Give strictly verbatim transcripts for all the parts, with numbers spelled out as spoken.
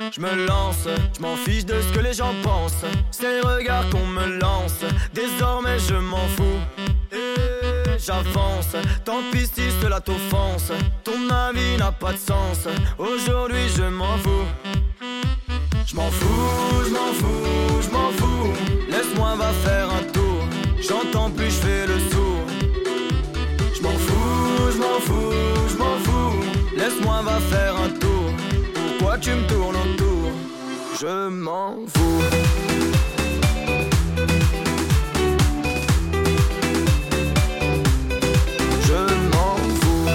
Je me lance, je m'en fiche de ce que les gens pensent. C'est les regards qu'on me lance. Désormais je m'en fous. Et j'avance, tant pis si cela t'offense. Ton avis n'a pas de sens. Aujourd'hui je m'en fous. Je m'en fous, je m'en fous, je m'en fous. Laisse-moi va faire un tour. J'entends plus, je fais le sourd. Je m'en fous, je m'en fous, je m'en fous. Laisse-moi va faire un tour. Pourquoi tu me tournes autour? Je m'en fous. Je m'en fous.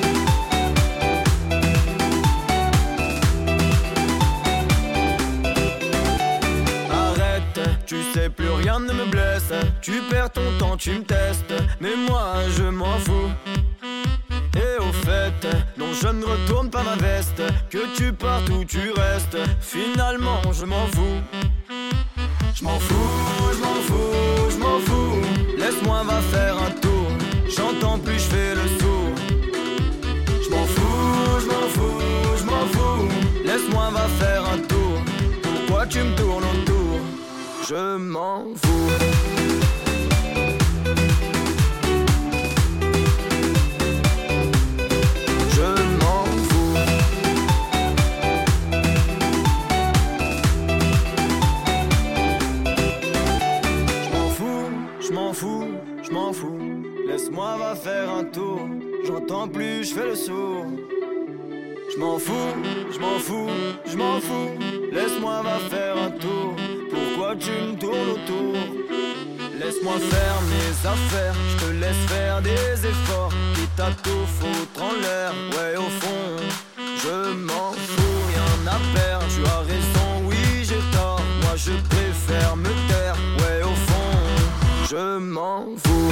Arrête, tu sais plus rien ne me blesse. Tu perds ton temps, tu me testes. Mais moi je m'en fous. Et au fait, non je ne retourne pas ma veste. Que tu partes ou tu restes, finalement je m'en fous. Je m'en fous, je m'en fous, je m'en fous. Laisse-moi va faire un tour. J'entends plus, je fais le sourd. Je m'en fous, je m'en fous, je m'en fous. Laisse-moi va faire un tour. Pourquoi tu me tournes autour? Je m'en fous. Je m'en fous, laisse-moi va faire un tour. J'entends plus, je fais le sourd. Je m'en fous, je m'en fous, je m'en fous. Laisse-moi va faire un tour. Pourquoi tu me tournes autour? Laisse-moi faire mes affaires, je te laisse faire des efforts. Quitte à tout foutre en l'air, ouais au fond je m'en fous, rien à perdre. Tu as raison, oui j'ai tort. Moi je préfère me taire, ouais au fond je m'en fous.